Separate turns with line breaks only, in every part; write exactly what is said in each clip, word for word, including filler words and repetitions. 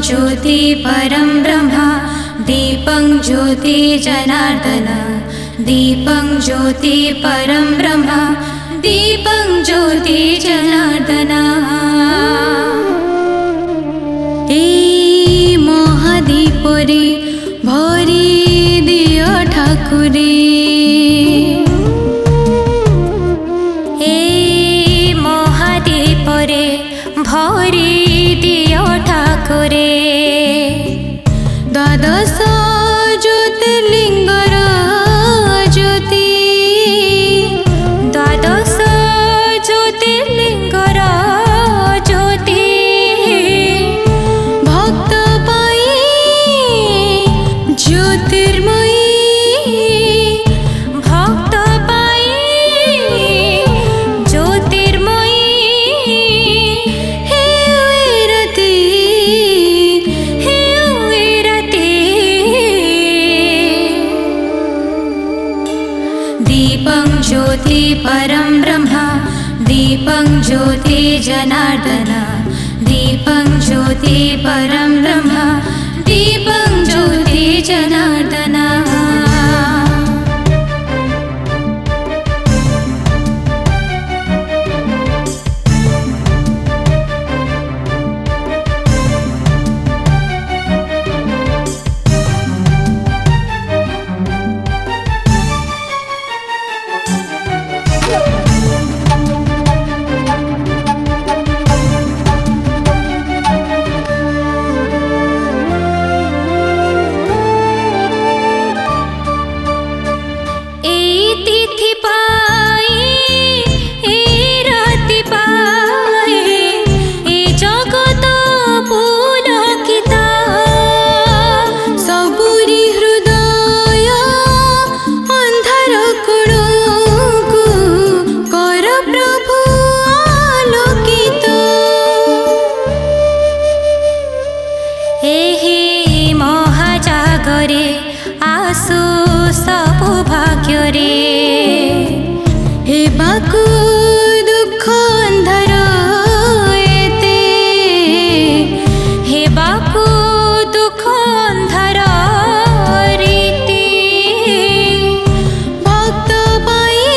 ज्योति परं ब्रह्म दीपं ज्योति जनार्दन दीपं ज्योति परं ब्रह्म दीपं ज्योति जनार्दन। ए महादीपरे भरी दियो ठाकुरे ए महादीपरे भरी दियो ठाकुरे द्वादश ज्योतिर्लिंगर ज्योति द्वादश ज्योतिर्लिंगर ज्योति भक्त पाई ज्योतिर्मयी भक्त पाई ज्योतिर्मयी हे विरति हे विरति दीपं ज्योति परं ब्रह्म दीपं ज्योति जनार्दन दीपं ज्योति परं ब्रह्म दीपं ज्योति जनार्दन। आसु सबु भाग्यरे हेबाकु दुख अंधार एते हेबाकु दुख अंधार रीति भक्त पाई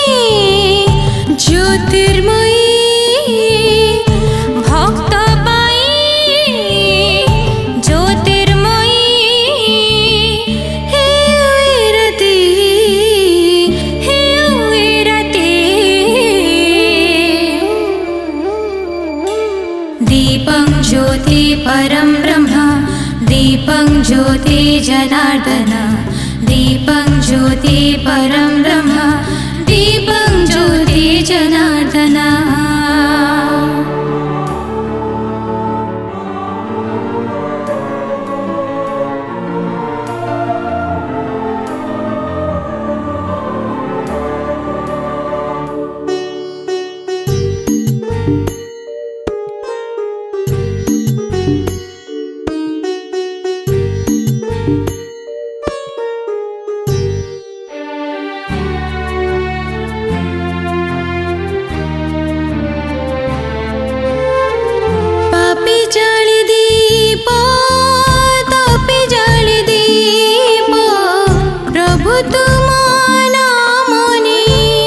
ज्योतिर्मयी भक्त पाई ज्योतिर्मयी दीपं ज्योति परं ब्रह्म दीपं ज्योति जनार्दन दीपं ज्योति परं ब्रह्म दीपं ज्योति जनार्दन। जाली दीप तपी जाली दीप प्रभु तुम नामनी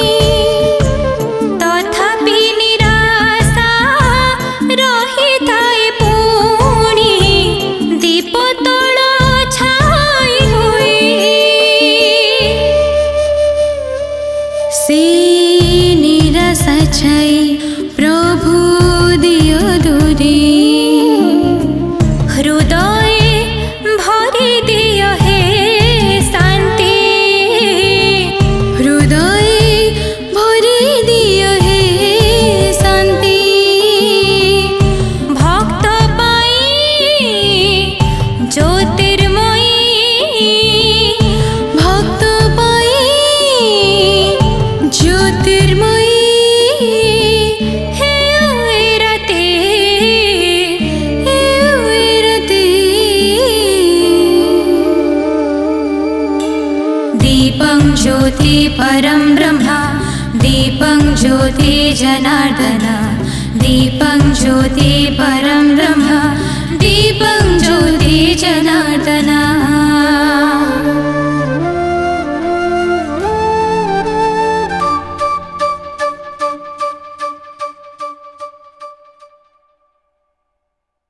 तथापि निराशा रही थाए पुणी दीप तल छाई हुई से निराशा छाई प्रभु दियो दूरी हृदय भरी दियो हे शांति हृदय भरी दियो हे शांति भक्त पाई ज्योतिर्मयी भक्त पाई ज्योतिर्मयी दीपं ज्योति परं ब्रह्म दीपं ज्योति जनार्दन दीपं ज्योति परं ब्रह्म